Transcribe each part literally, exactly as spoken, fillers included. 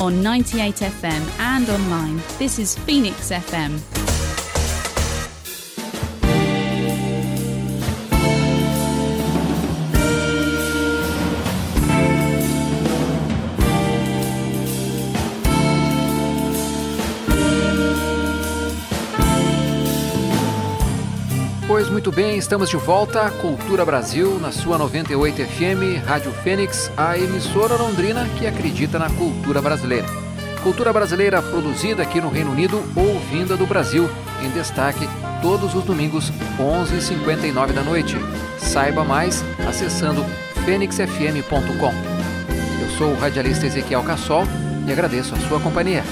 on ninety-eight F M and online. This is Phoenix F M. Pois muito bem, estamos de volta à Cultura Brasil, na sua noventa e oito F M, Rádio Fênix, a emissora londrina que acredita na cultura brasileira. Cultura brasileira produzida aqui no Reino Unido ou vinda do Brasil, em destaque todos os domingos, onze e cinquenta e nove da noite. Saiba mais acessando fênix f m ponto com. Eu sou o radialista Ezequiel Cassol e agradeço a sua companhia.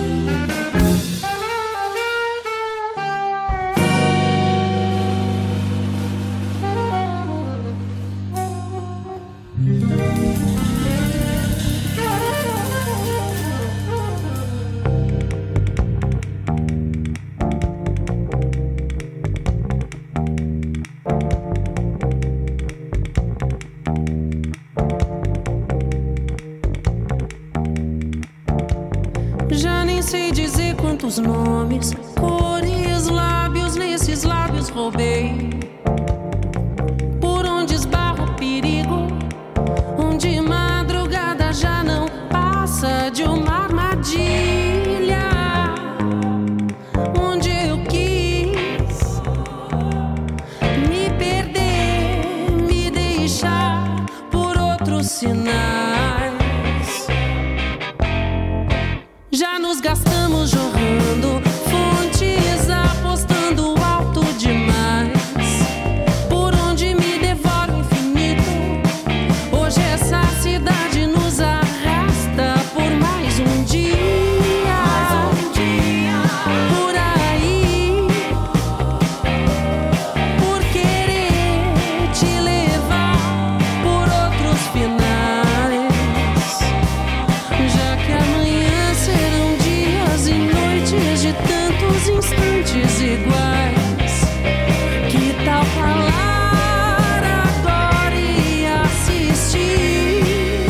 Já nem sei dizer quantos nomes, cores, lábios, nesses lábios roubei. Por onde esbarra o perigo, onde madrugada já não passa de uma armadilha. Onde eu quis me perder, me deixar por outros sinais. Já nos gastamos jorrando fontes, apostando alto demais. Por onde me devora o infinito, hoje essa cidade nos arrasta por mais um dia. Mais um dia. Por aí, por querer te levar por outros finais. Já que amanhã serão dias e noites de tantos instantes iguais. Que tal falar agora e assistir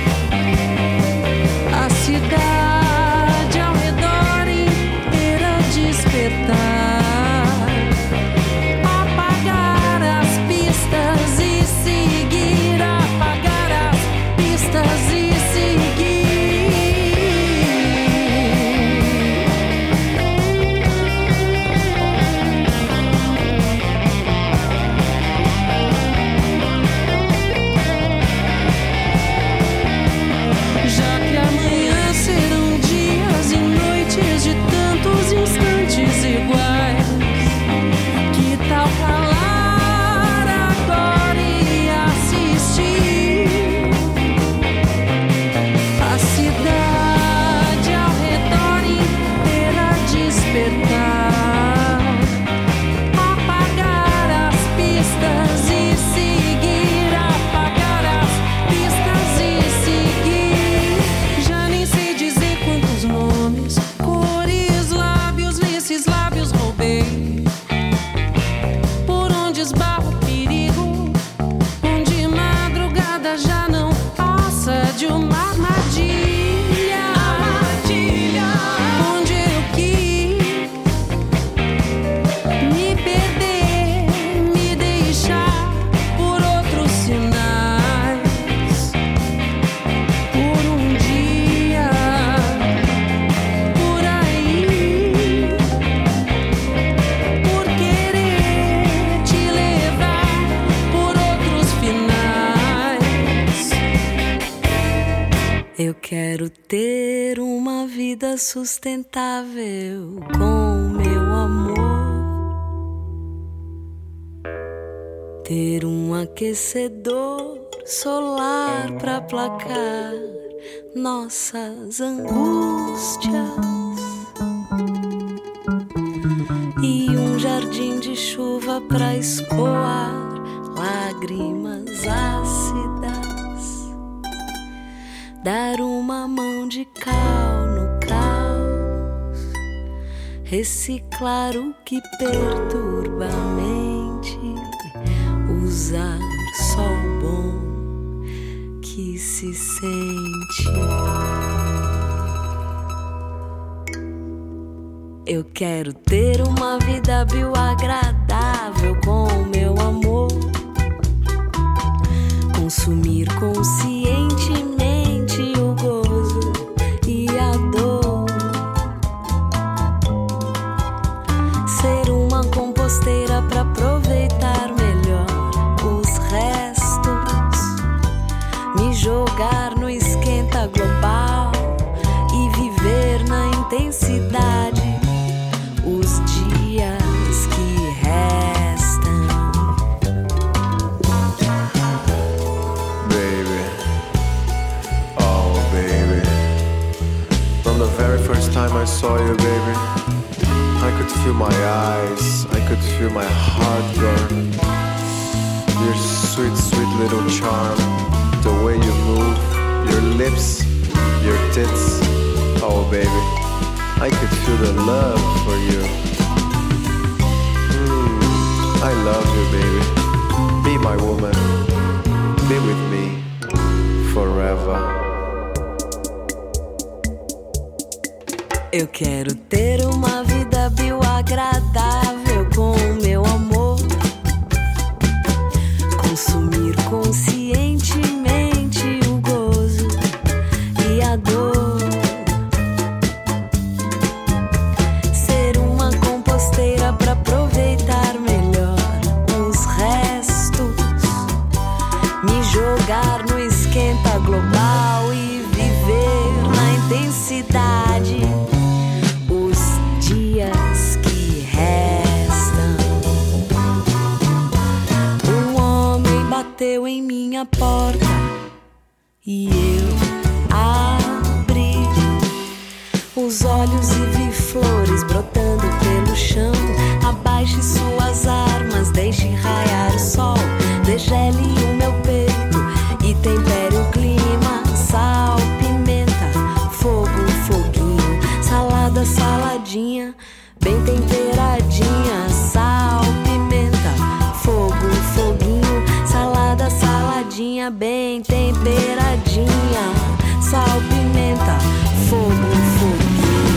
a cidade ao redor inteira despertar? Apagar as pistas e seguir, apagar as pistas e seguir. Já que amanhã serão dias e noites de tantos instantes iguais. Que tal falar agora e assistir a cidade ao redor inteira despertar? Apagar as pistas e seguir, apagar as pistas e seguir. Já nem sei dizer quantos nomes, cores, lábios, nesses lábios roubei. Por onde esbarra o perigo, onde madrugada já não passa de uma armadilha. Onde eu quis me perder, me deixar por outros sinais. Por um dia, por aí, por querer te levar por outros finais. Eu quero ter uma vida sustentável com meu amor. Ter um aquecedor solar pra aplacar nossas angústias. E um jardim de chuva pra escoar lágrimas ácidas. Dar uma mão de cal no caos. Reciclar o que perturba a mente. Usar só o bom que se sente. Eu quero ter uma vida bioagradável com o meu amor, consumir conscientemente o gozo e a dor, ser uma composteira pra aproveitar melhor os restos, me jogar no esquenta global e viver na intensidade os dias que restam. Baby, oh baby, from the very first time I saw you, baby, I could feel my eyes, I could feel my heart burn. Your sweet, sweet little charm, the way you move, your lips, your tits, oh baby, I could feel the love for you. Mm, I love you, baby. Be my woman. Be with me forever. Eu quero ter uma vida bioagradável com o meu amor, consumir conscientemente o gozo e a dor, pra aproveitar melhor os restos, me jogar no esquenta global e viver na intensidade os dias que restam. Um homem bateu em minha porta e eu abri os olhos e vi flores brotando pelo chão. Abaixe suas armas, deixe raiar o sol, degele o meu peito e tempere o clima. Sal, pimenta, fogo, foguinho, salada, saladinha, bem temperadinha. Sal, pimenta, fogo, foguinho, salada, saladinha, bem temperadinha. Sal, pimenta, fogo, foguinho.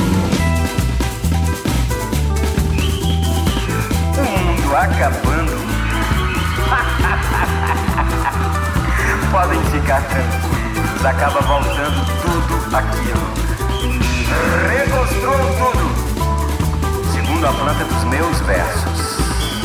Acabando. Podem ficar tranquilos, acaba voltando tudo aquilo. Reconstruam tudo, segundo a planta dos meus versos.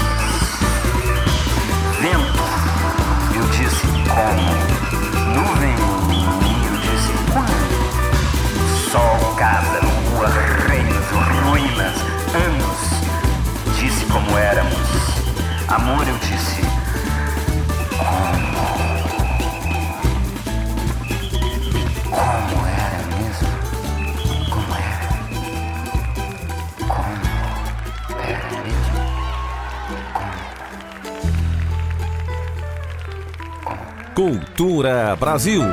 Vento, eu disse como. Nuvem, eu disse quando. Sol, casa, lua, reinos, ruínas, anos, disse como éramos. Amor, eu disse como. Como era mesmo? Como era? Como era mesmo? Como? Como? Cultura Brasil.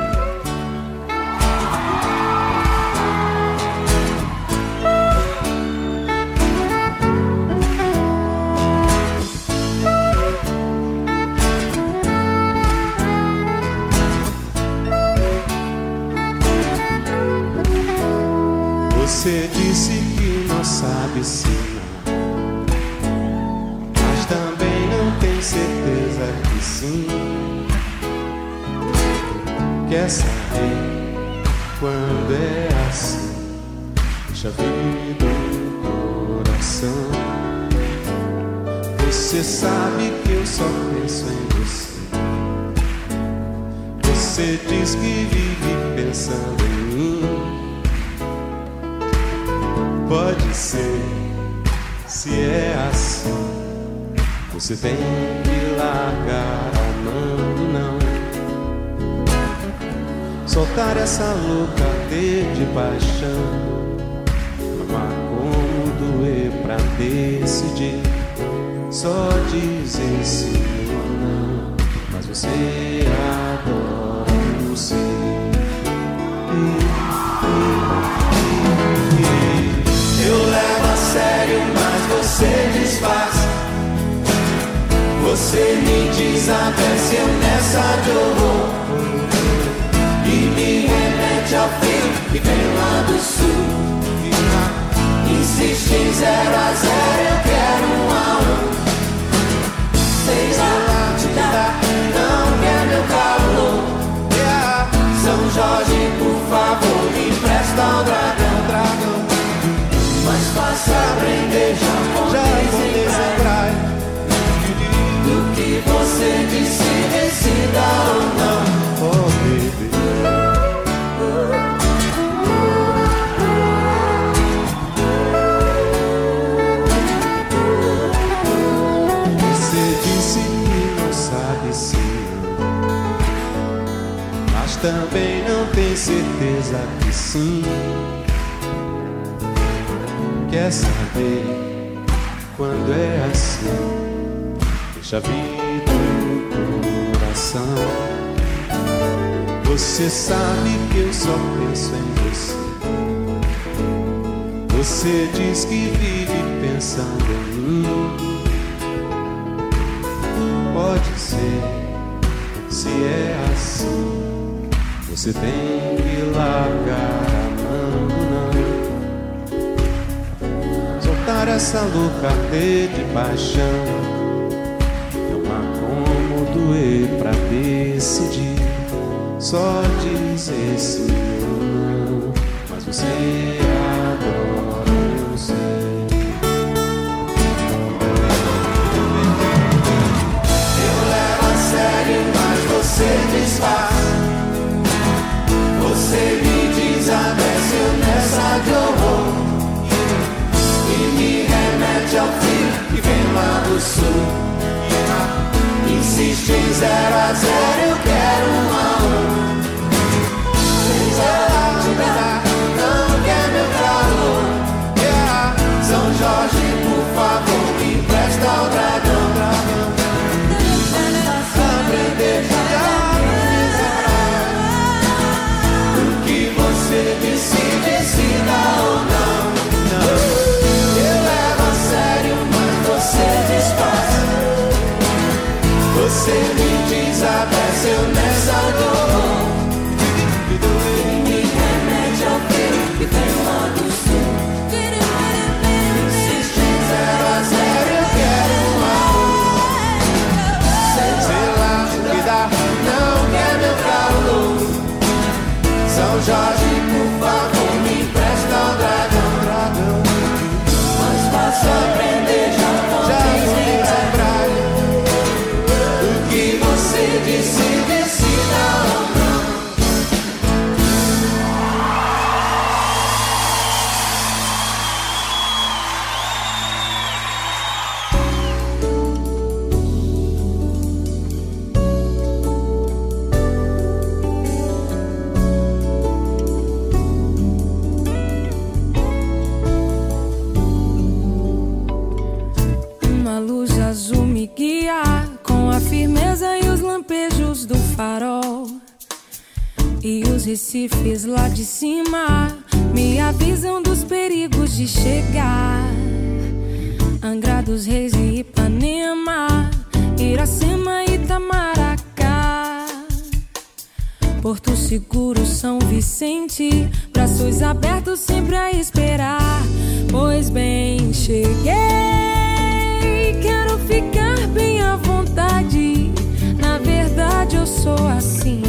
Você disse que não sabe se não, mas também não tem certeza que sim. Quer saber quando é assim? Deixa a vida no coração. Você sabe que eu só penso em você. Você diz que vive pensando em mim. Pode ser, se é assim, você tem que largar amando, não. Soltar essa louca ardor de paixão, amar como doer pra decidir. Só dizer sim ou não, mas você adora o sim. Eu levo a sério, mas você desfaz. Você me desabece, eu nessa de horror. E me remete ao frio que vem lá do sul. insiste em zero a zero, eu quero um a um. Sei lá, te dá, não quer meu calor. Yeah. São Jorge, por favor, me empresta o dragão, dragão. Mas faça aprender japonês em praia. Do que você disse, decida ou não. Oh, baby. Você disse que não sabe se mas também não tem certeza que sim. Quer saber quando é assim? Deixa vir no coração. Você sabe que eu só penso em você. Você diz que vive pensando em mim. Pode ser, se é assim, você tem que largar a mão, não. Soltar essa louca arder de paixão. Não há como doer pra decidir. Só dizer sim ou não. Mas você adora, eu sei. Eu levo a sério, mas você desfaz. Você me desabece nessa de horror e me remete ao frio que vem lá do sul. Insiste em zero a zero, eu quero um a um. Sei te dá, não quer meu calor. Yeah. São Jorge, por favor, me empresta o dragão, dragão. Aprender já o que você decide, decida ou não. Eu levo a sério, mas você desfaz. Você me desabece, eu nessa dor. E me remete ao frio que vem lá do sul. Insiste em zero a zero, eu quero um a um. Sei lá o que dá, não quer meu calor. São Jorge, por favor, me empresta o dragão, dragão. Mas faça aprender japonês em praia. Você disse, decida ou não. Uma luz azul me guia com a firmeza e os lampejos do farol. E os recifes lá de cima me avisam dos perigos de chegar. Angra dos Reis e Ipanema, Iracema e Itamaracá, Porto Seguro, São Vicente, braços abertos sempre a esperar. Pois bem, cheguei, quero ficar bem à vontade. Na verdade eu sou assim,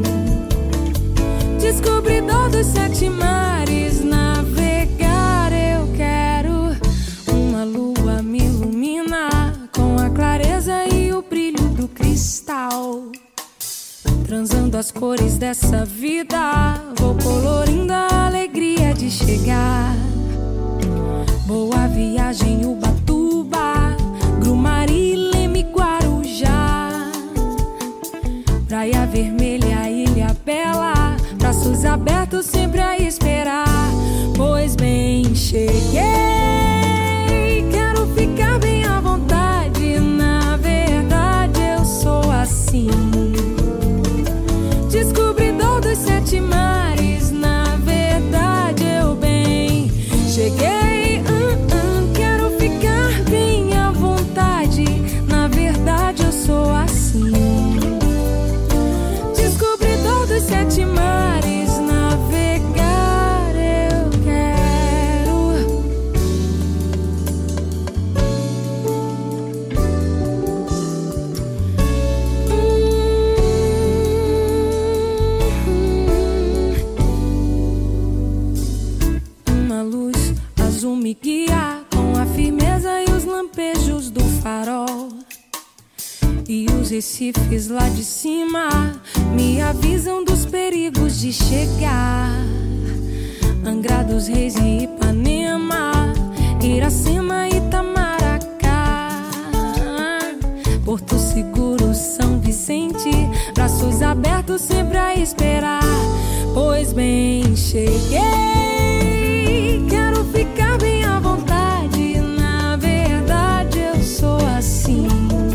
descobridor dos sete mares. Navegar eu quero, uma lua me ilumina com a clareza e o brilho do cristal. Transando as cores dessa vida, vou colorindo a alegria de chegar. Boa viagem, Ubatuba, Grumari, Leme, Guarujá, Praia Vermelha, Ilha Bela, braços abertos sempre a esperar. Pois bem, cheguei, quero ficar bem à vontade. Na verdade eu sou assim, descobridor dos sete mares. Na verdade eu bem cheguei, uh, uh, quero ficar E os recifes lá de cima me avisam dos perigos de chegar. Angra dos Reis e Ipanema, Iracema e Itamaracá, Porto Seguro, São Vicente, braços abertos sempre a esperar. Pois bem, cheguei, quero ficar bem à vontade. Na verdade eu sou assim,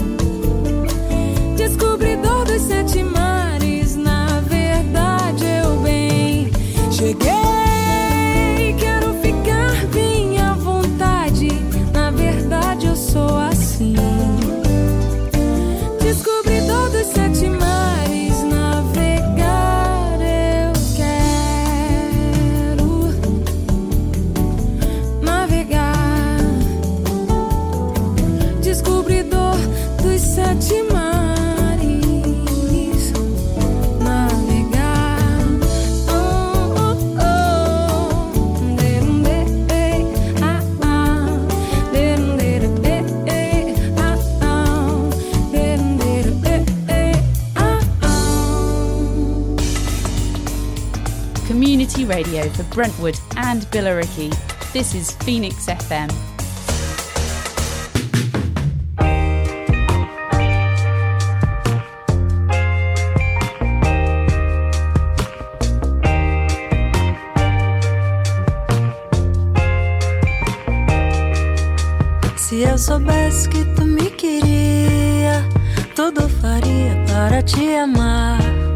descobridor dos sete mares. Na verdade eu bem cheguei. Sou assim, descobridor dos sete mares. Navegar eu quero, navegar, descobridor dos sete mares. Community radio for Brentwood and Billericay. This is Phoenix F M. Se eu soubesse que tu me queria, tudo faria para te amar.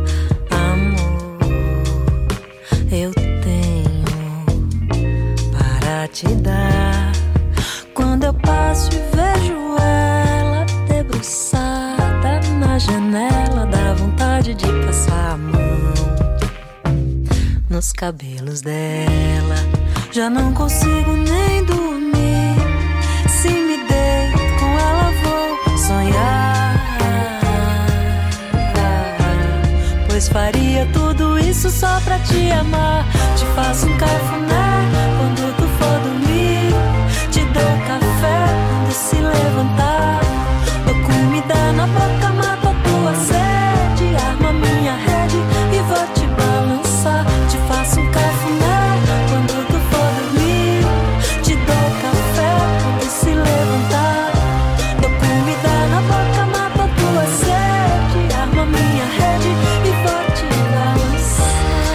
Eu tenho para te dar. Quando eu passo e vejo ela debruçada na janela, dá vontade de passar a mão nos cabelos dela. Já não consigo nem dormir. Se me deito com ela vou sonhar, pois faria tudo isso só pra te amar. Te faço um cafuné quando tu for dormir, te dou café quando se levantar, dou comida na boca, mato a tua sede, arma minha rede e vou te balançar. Te faço um cafuné quando tu for dormir, te dou café quando se levantar, dou comida na boca, mato a tua sede, arma minha rede e vou te balançar.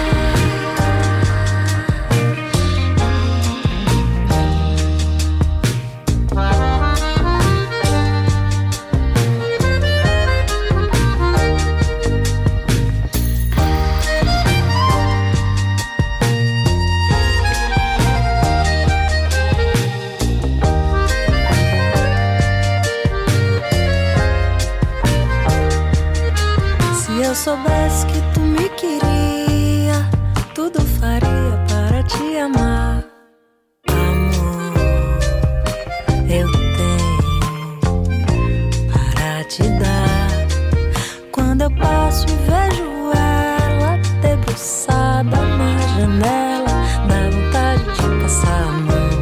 Se eu soubesse que tu me queria, tudo faria para te amar. Amor, eu tenho para te dar. Quando eu passo e vejo ela debruçada na janela, dá vontade de passar a mão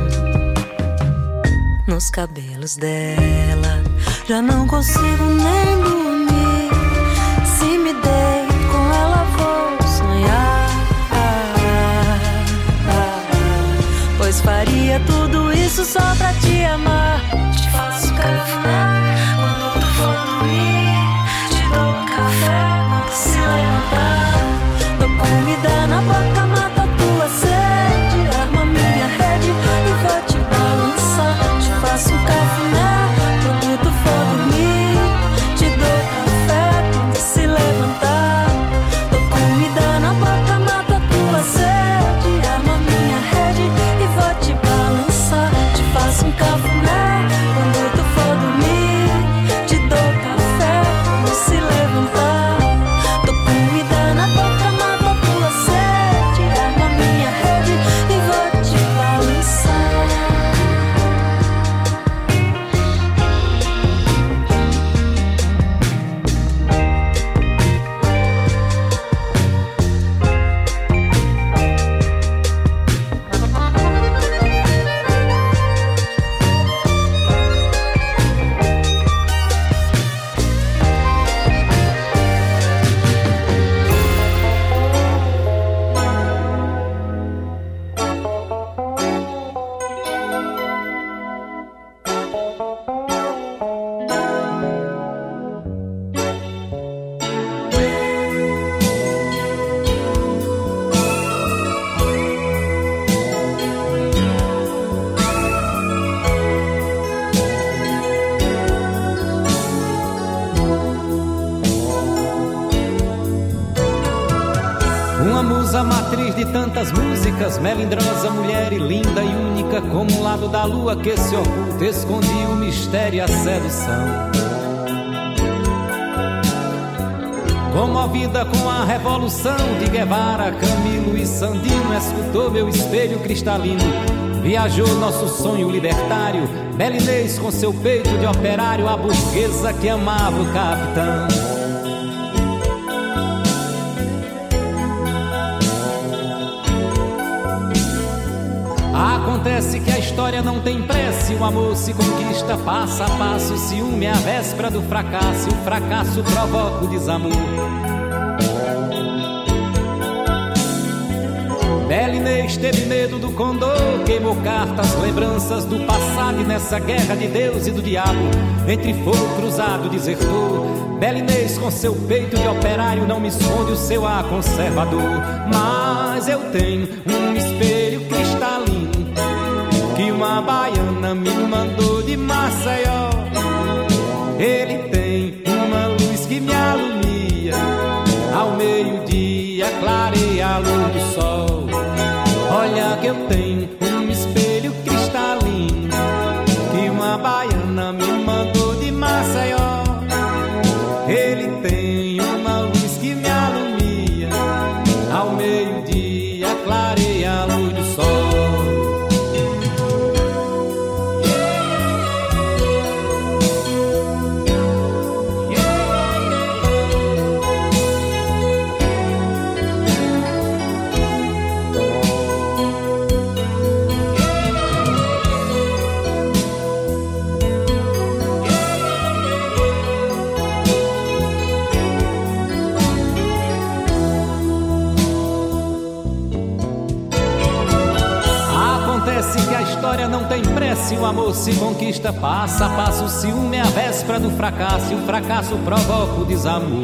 nos cabelos dela. Já não consigo nem dormir. Se me deito com ela vou sonhar, pois faria tudo isso só pra te amar. Te faço cafuné quando tu for dormir, te dou café quando se levantar, dou comida na boca, mato a tua sede, arma minha rede e vou te balançar. Te faço cafuné quando tu for dormir, te dou café quando se levantar, dou comida na boca, mato a tua sede, arma minha rede e vou te balançar. Te faço um cafuné quando tu for dormir, Uma musa matriz de tantas músicas, melindrosa, mulher e linda e única, como o lado da lua que se oculta, escondia o mistério e a sedução. Comovida com a revolução de Guevara, Camilo e Sandino, escutou meu espelho cristalino. Viajou nosso sonho libertário, Bela Inês com seu peito de operário, a burguesa que amava o capitão. Acontece que a história não tem pressa, o amor se conquista passo a passo. O ciúme é a véspera do fracasso, e o fracasso provoca o desamor. Bela Inês teve medo do condor, queimou cartas, lembranças do passado, e nessa guerra de Deus e do diabo, entre fogo cruzado desertou. Bela Inês com seu peito de operário não me esconde o seu ar conservador. Mas eu tenho um espelho cristalino que uma baiana me mandou de Maceió. Ele tem uma luz que me alumia, ao meio-dia clareia a luz do sol. Olha que eu tenho um espelho cristalino que uma baiana me mandou de Maceió. Ele tem uma luz que me alumia, ao meio-dia clareia a luz do sol. Não tem pressa, o amor se conquista passo a passo. O ciúme é a véspera do fracasso, e o fracasso provoca o desamor.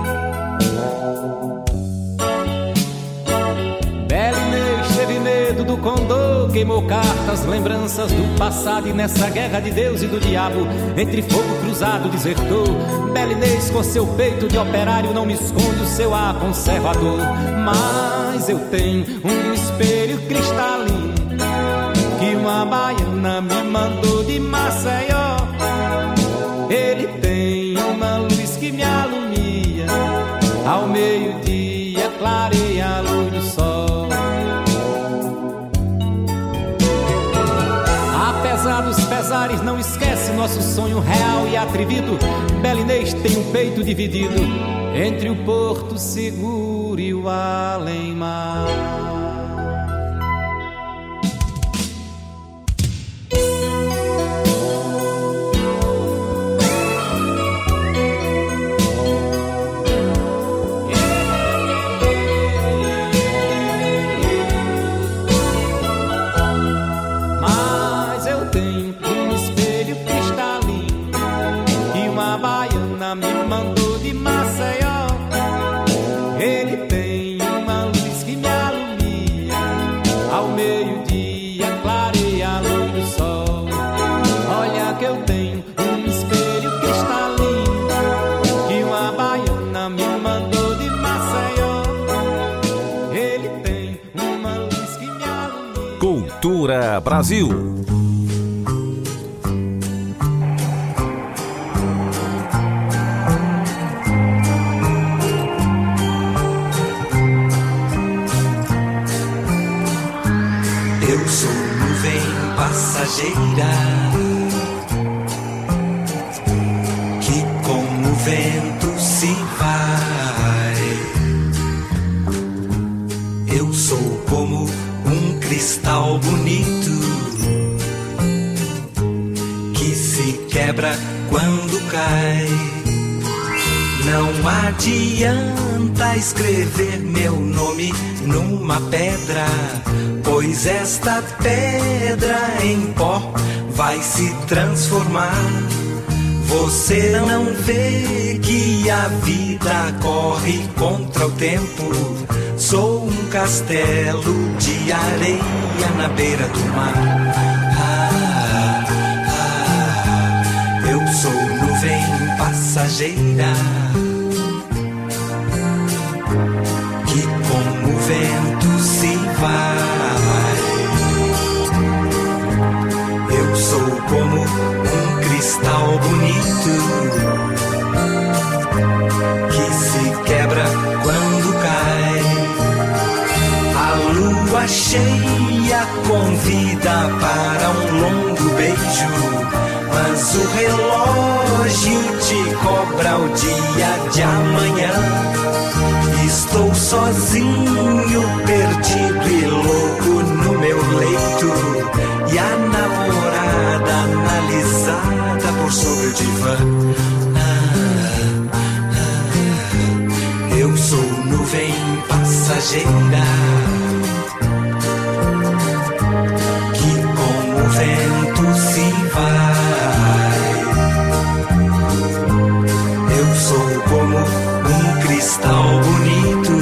Bela Inês teve medo do condor, queimou cartas, lembranças do passado, e nessa guerra de Deus e do diabo, entre fogo cruzado desertou. Bela Inês com seu peito de operário não me esconde o seu ar conservador. Mas eu tenho um espelho cristalino que uma baiana me mandou de Maceió. Ele tem uma luz que me alumia, ao meio-dia clareia a luz do sol. Apesar dos pesares, não esquece nosso sonho real e atrevido. Bela Inês tem o peito dividido entre o Porto Seguro e o além-mar. Cultura Brasil. Eu sou nuvem passageira que com o vento se vai. Eu sou como um cristal bonito que se quebra quando cai. Não adianta escrever meu nome numa pedra, pois esta pedra em pó vai se transformar. Você não vê que a vida corre contra o tempo. Sou um castelo de areia na beira do mar. Ah, ah, eu sou nuvem passageira que com o sobra o dia de amanhã. Estou sozinho, perdido e louco no meu leito, e a namorada analisada por sobre o divã. Ah, ah, eu sou nuvem passageira que com o vento se vai. Eu sou como um cristal bonito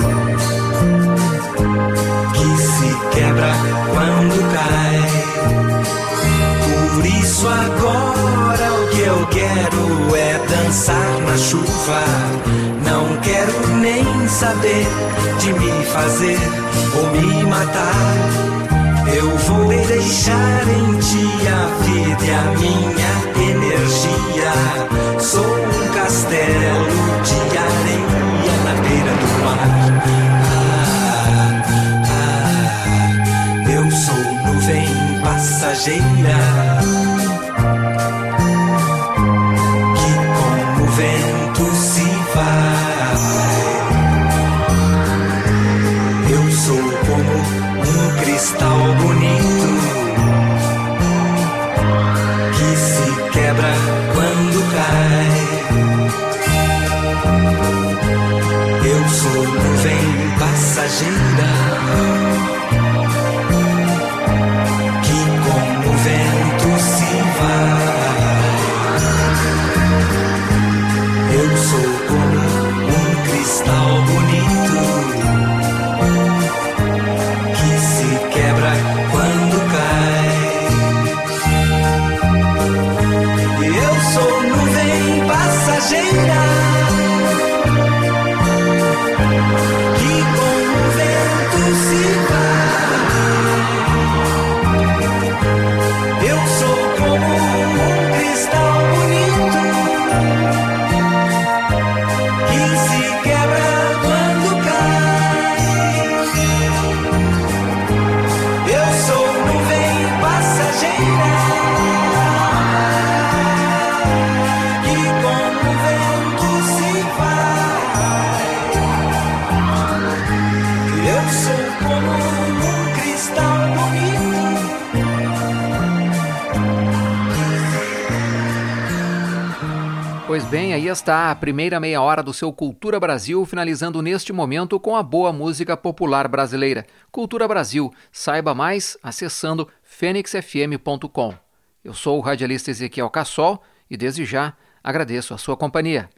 que se quebra quando cai. Por isso agora o que eu quero é dançar na chuva. Não quero nem saber de me fazer ou me matar. Eu vou deixar em ti a vida e a minha energia. Sou um castelo de areia na beira do mar. Ah, ah, eu sou nuvem passageira que com o vento se vai. Eu sou como um cristal bonito que se quebra quando cai. Eu sou nuvem passageira que com o vento se vai. Eu sou como um cristal bonito que se quebra quando cai. Eu sou nuvem passageira que com o vento se vai. Eu sou como um cristal bonito que se quebra quando cai. Eu sou nuvem passageira que com o vento se vai. Eu sou como um cristal bonito. Pois bem, aí está a primeira meia hora do seu Cultura Brasil, finalizando neste momento com a boa música popular brasileira. Cultura Brasil, saiba mais acessando fênix f m ponto com. Eu sou o radialista Ezequiel Cassol e desde já agradeço a sua companhia.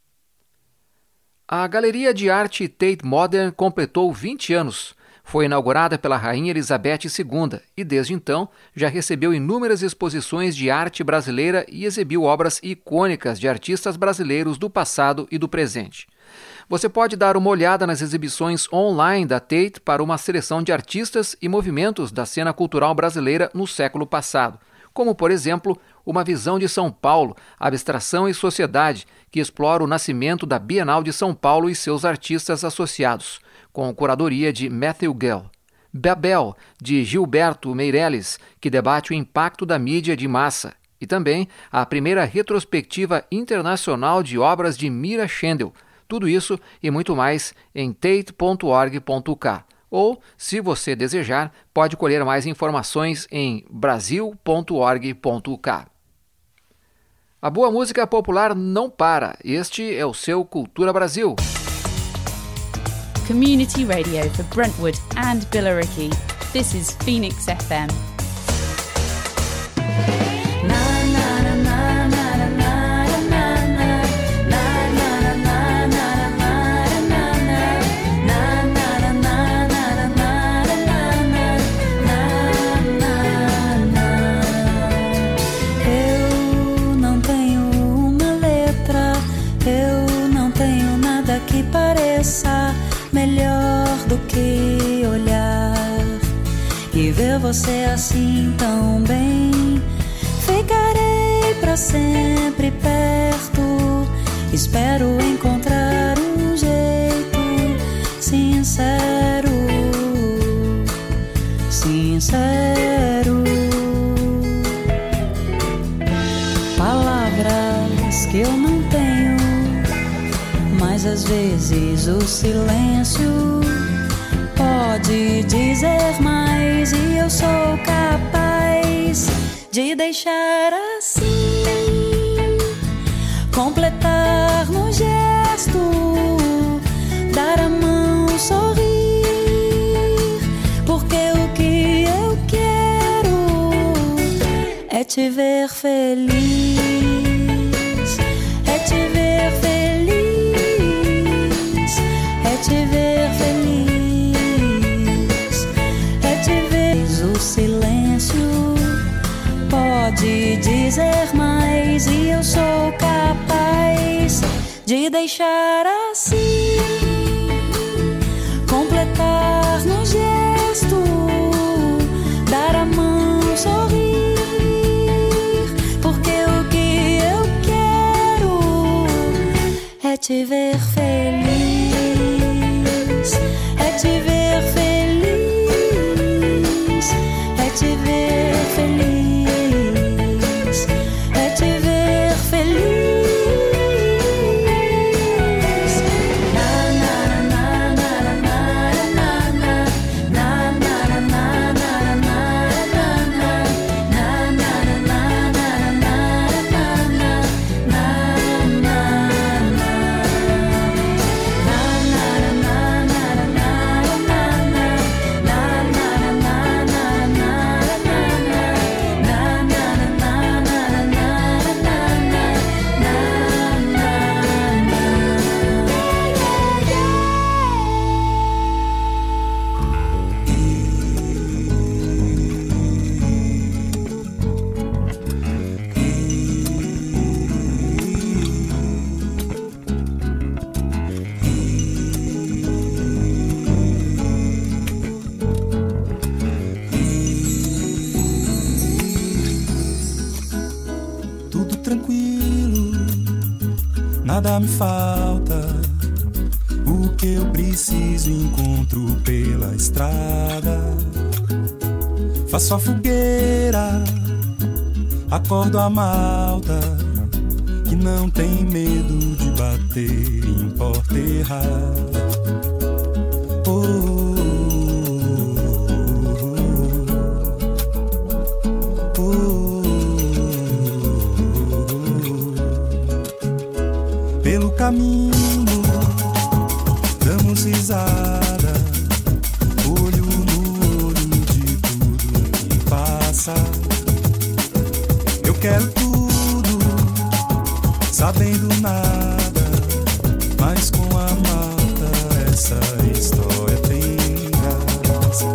A Galeria de Arte Tate Modern completou vinte anos. Foi inaugurada pela Rainha Elizabeth segunda e, desde então, já recebeu inúmeras exposições de arte brasileira e exibiu obras icônicas de artistas brasileiros do passado e do presente. Você pode dar uma olhada nas exibições online da Tate para uma seleção de artistas e movimentos da cena cultural brasileira no século passado, como, por exemplo, Uma Visão de São Paulo, Abstração e Sociedade, que explora o nascimento da Bienal de São Paulo e seus artistas associados, com curadoria de Matthew Gell. Babel, de Gilberto Meirelles, que debate o impacto da mídia de massa. E também a primeira retrospectiva internacional de obras de Mira Schendel. Tudo isso e muito mais em tate ponto org ponto k. Ou, se você desejar, pode colher mais informações em brasil ponto org ponto k. A boa música popular não para. Este é o seu Cultura Brasil. Community radio for Brentwood and Billericay. This is Phoenix F M. Eu não tenho uma letra, eu não tenho nada que pareça melhor do que olhar e ver você assim tão bem. Ficarei pra sempre perto, espero encontrar um jeito sincero, sincero. Palavras que eu não tenho mas às vezes o silêncio pode dizer mais, e eu sou capaz de deixar assim, completar no gesto, dar a mão, sorrir, porque o que eu quero é te ver feliz, é te ver feliz, é te ver feliz, é te ver. O silêncio pode dizer mais, e eu sou capaz de deixar assim, completar no gesto, dar a mão, sorrir, porque o que eu quero é te ver feliz, é te ver feliz, é te ver feliz, é te ver feliz. Nada me falta, o que eu preciso encontro pela estrada. Faço a fogueira, acordo a malta, que não tem medo de bater em porta errada. Oh, caminho, damos risada, olho no olho de tudo que passa. Eu quero tudo, sabendo nada, mas com a malta essa história tem graça.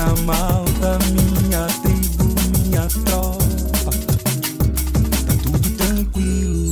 minha malta, minha tribo, minha tropa, tá tudo tranquilo.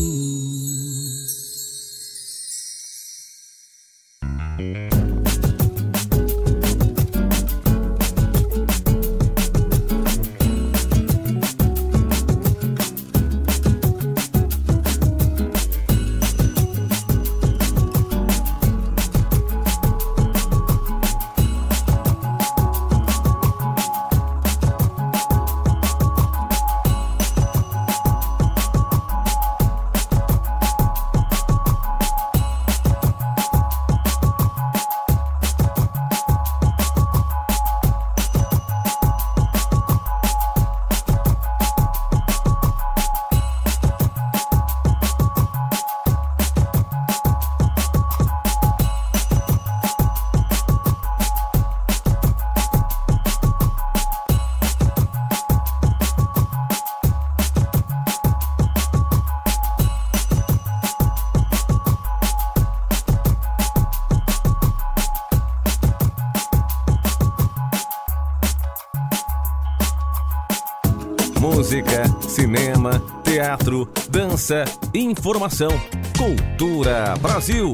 Música, cinema, teatro, dança, informação. Cultura Brasil.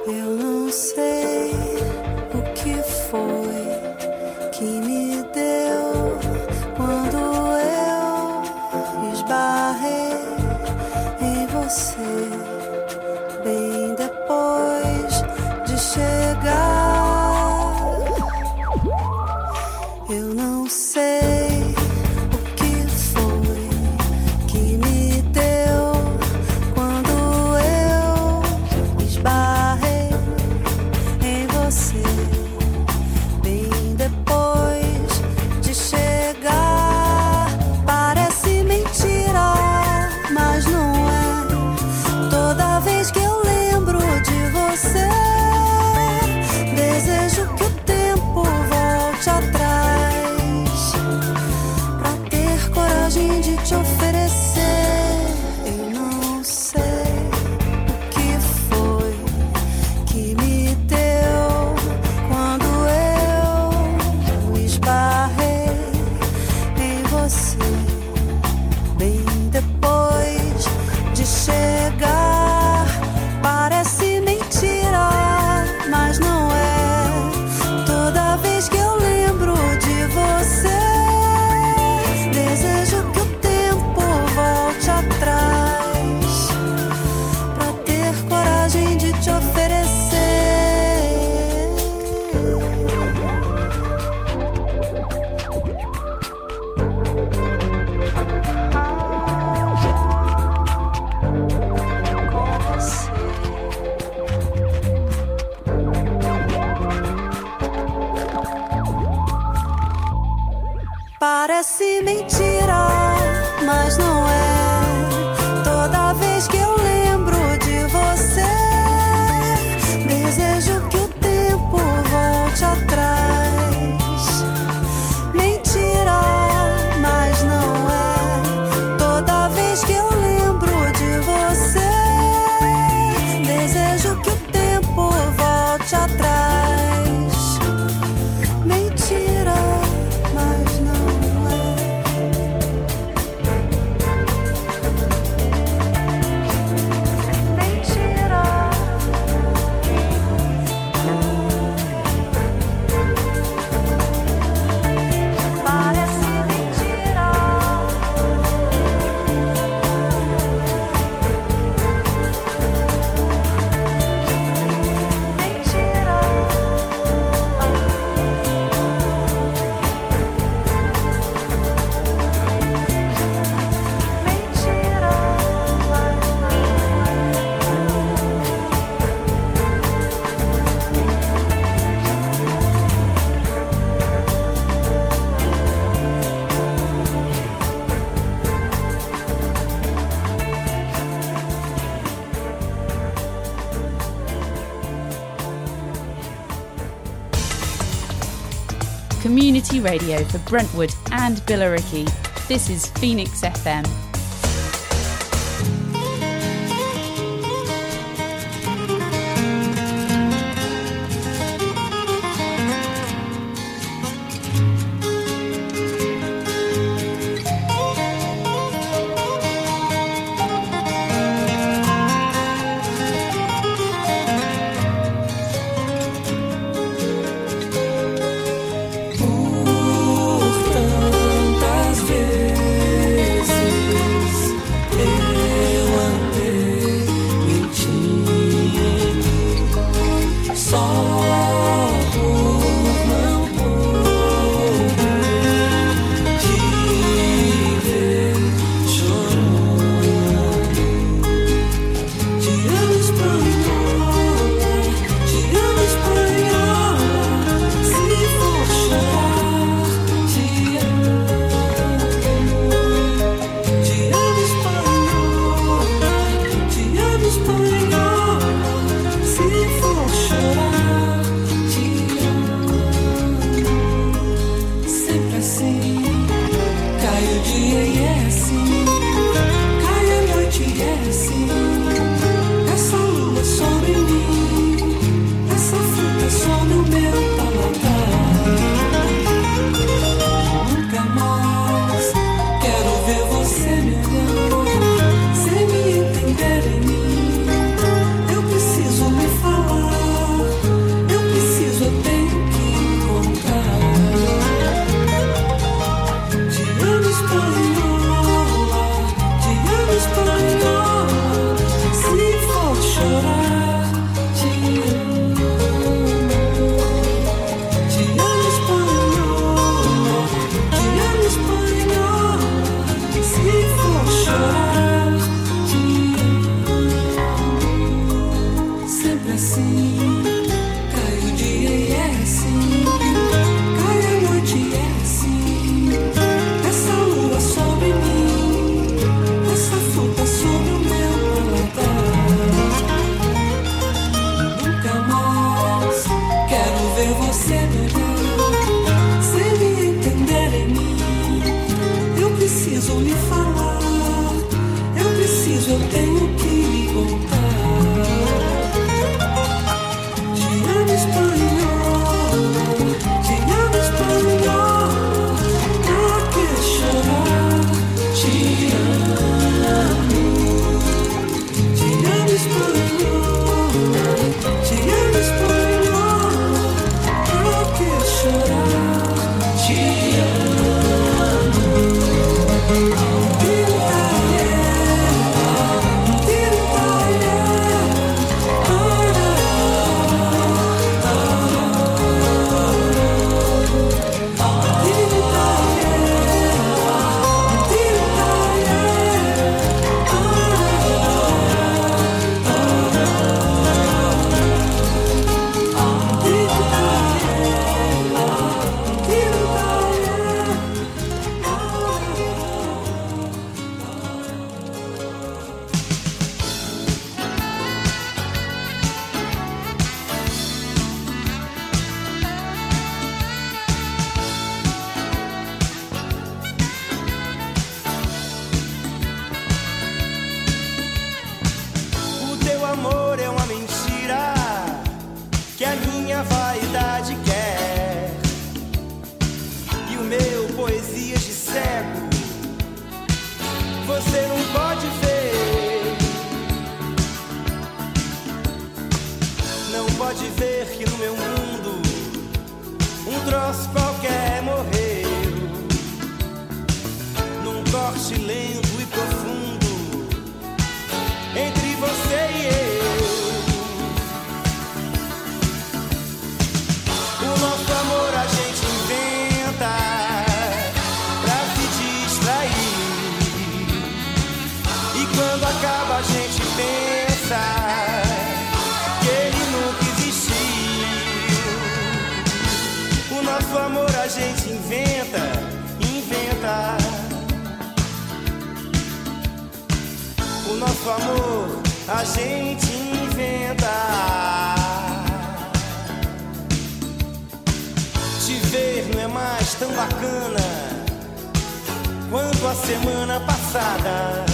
Eu não sei o que foi que me deu quando eu esbarrei em você, bem depois de chegar. Eu não sei o que foi que me deu quando eu esbarrei em você, bem depois de chegar. Parece mentira, mas não é. Toda vez que eu lembro de você, desejo que o tempo volte atrás, pra ter coragem de te oferecer. Eu não sei o que foi que me deu quando eu esbarrei em você, bem depois de chegar. Parece mentira, mas não é. Toda vez que eu lembro de você, desejo que o tempo volte atrás, pra ter coragem de te oferecer. Parece mentira, mas não é. Toda vez que eu lembro de você, desejo que o tempo volte atrás. Mentira, mas não é. Toda vez que eu lembro de você, desejo que o tempo volte atrás. Mentira, mas não é. Mentira. Parece mentira. Mentira. Mentira, mas não é. Community radio for Brentwood and Billericay. This is Phoenix F M. Por tantas vezes pode ver que no meu mundo um troço qualquer morreu, num corte lento e profundo entre você e eu. O nosso amor a gente inventa pra se distrair, e quando acaba a gente pensa que ele nunca existiu. O nosso amor a gente inventa, inventa. O nosso amor a gente inventa. Te ver não é mais tão bacana quanto a semana passada.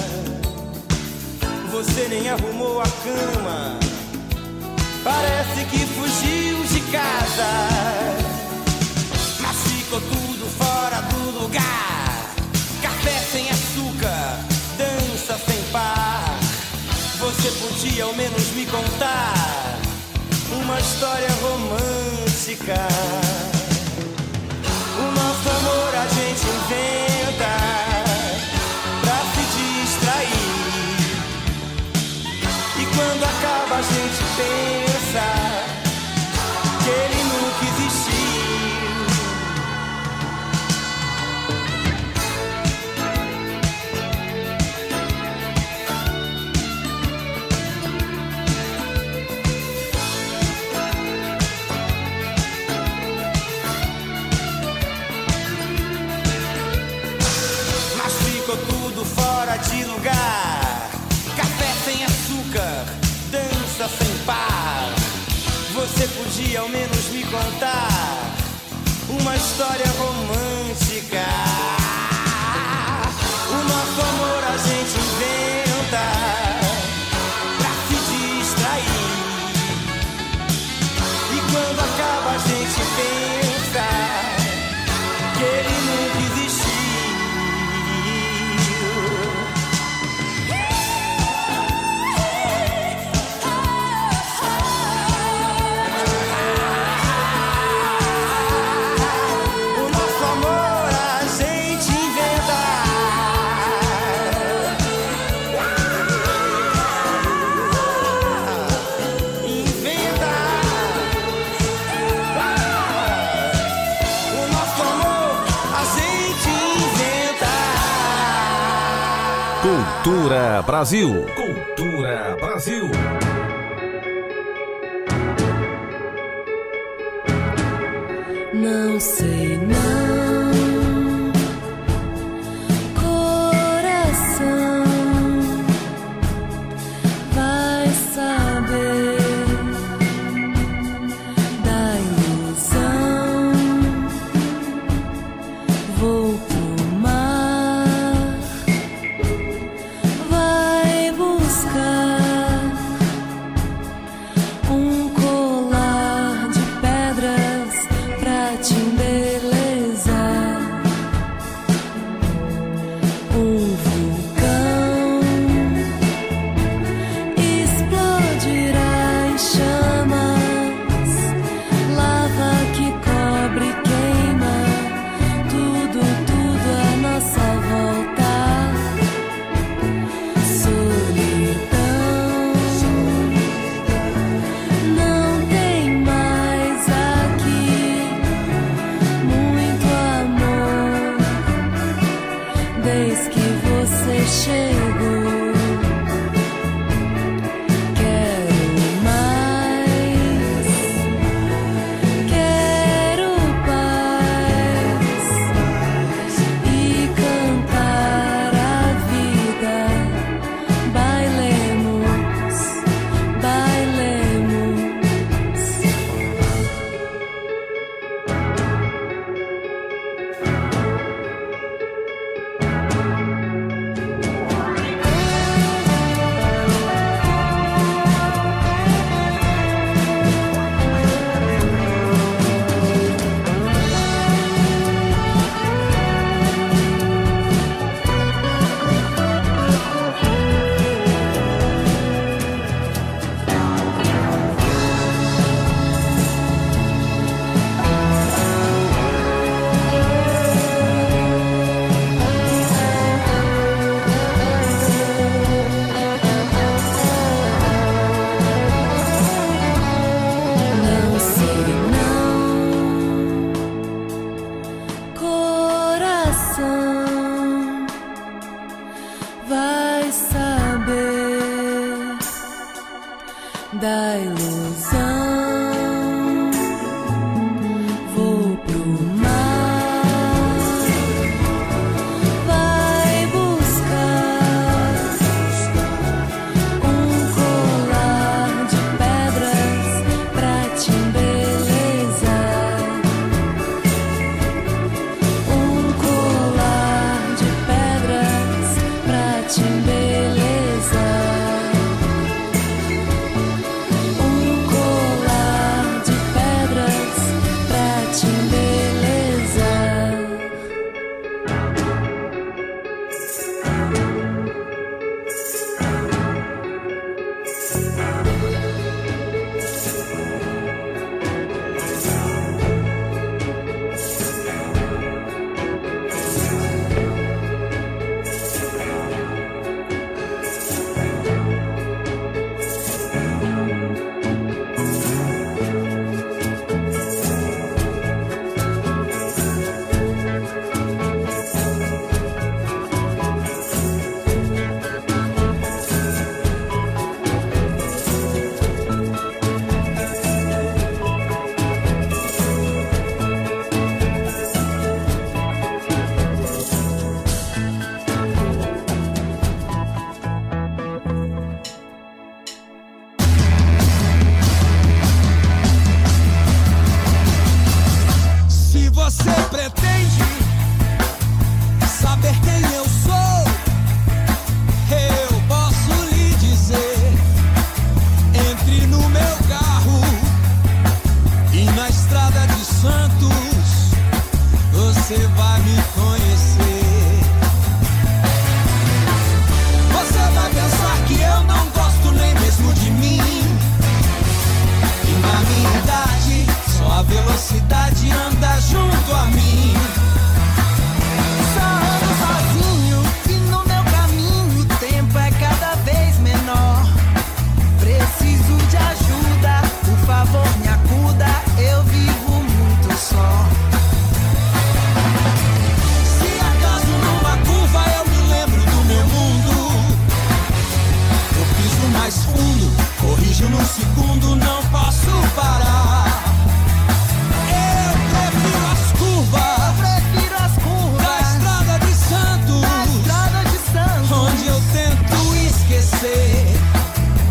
Você nem arrumou a cama, parece que fugiu de casa, mas ficou tudo fora do lugar. Café sem açúcar, dança sem par. Você podia ao menos me contar uma história romântica. O nosso amor a gente inventa pra se distrair, e quando acaba a gente pensa que ele nunca existiu. Fora de lugar, café sem açúcar, dança sem par. Você podia ao menos me contar uma história romântica. O nosso amor a gente inventa pra se distrair, e quando acaba a gente pensa que ele nunca existiu. Cultura Brasil. Cultura Brasil. Não sei não, coração vai saber da ilusão. Vou pro mar, vai buscar um colar de pedras pra te embelezar. da ilusão. Vou pro mar, vai buscar um colar de pedras pra te embelezar. Um colar de pedras pra te embelezar.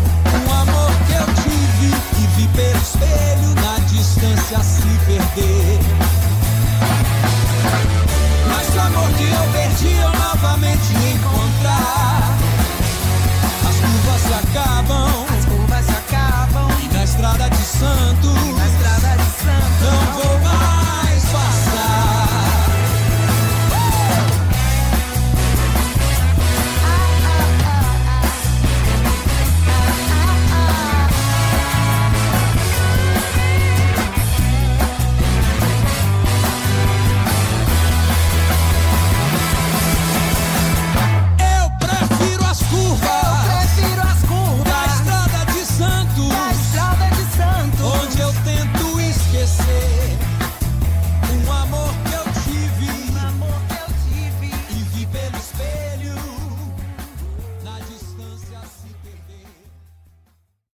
Se perder.